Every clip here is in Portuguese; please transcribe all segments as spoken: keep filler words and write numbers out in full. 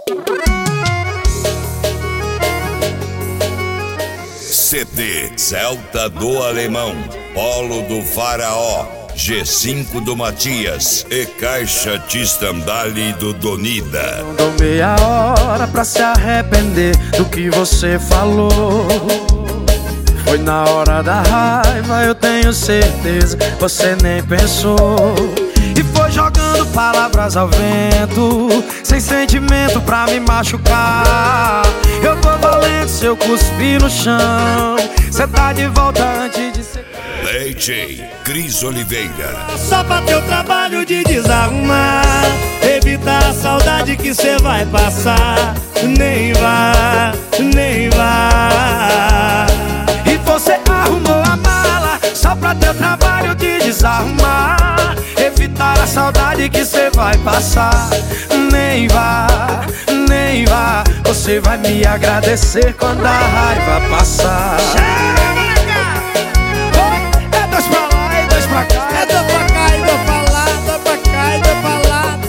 C D Celta do Alemão, Polo do Faraó, G cinco do Matias e Caixa de Stendhal do Donida. Não dou meia hora pra se arrepender do que você falou. Foi na hora da raiva, eu tenho certeza, você nem pensou. E foi jogando palavras ao vento, sem sentimento pra me machucar. Eu tô valendo se eu cuspir no chão, cê tá de volta antes de ser... D J Cris Oliveira. Só pra teu trabalho de desarrumar, evitar a saudade que cê vai passar. Nem vá, nem vá. E você arrumou a mala só pra teu trabalho de desarrumar, evitar a saudade que cê vai passar. Nem vá, nem vá. Você vai me agradecer quando a raiva passar. É dois pra lá e dois pra cá, é dois pra cá e dois pra lá, dois pra cá e dois pra lá.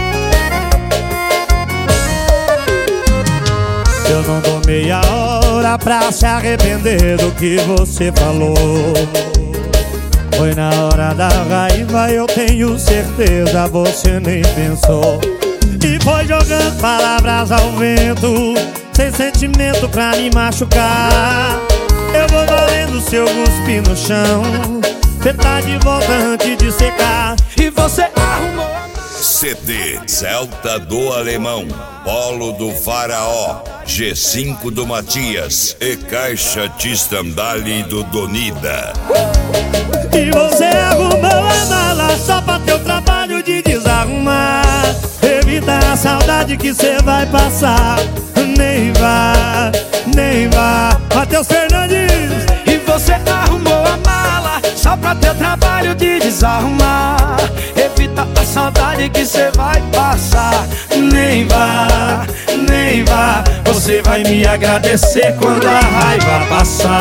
Eu não dou meia hora pra se arrepender do que você falou. Foi na hora da raiva, eu tenho certeza, você nem pensou. E foi jogando palavras ao vento, sem sentimento pra me machucar. Eu vou valendo se eu cuspir no chão, cê tá de volta antes de secar. E você arrumou a mala. C D Celta do Alemão, Polo do Faraó, G cinco do Matias e Caixa de Stendhal do Donida. E você arrumou a mala só pra teu trabalho de desarrumar, evitar a saudade que cê vai passar. Nem vá, nem vá. Matheus Fernandes. E você arrumou a mala só pra teu trabalho de desarrumar, evita a saudade que cê vai passar. Nem vá, nem vá. Você vai me agradecer quando a raiva passar.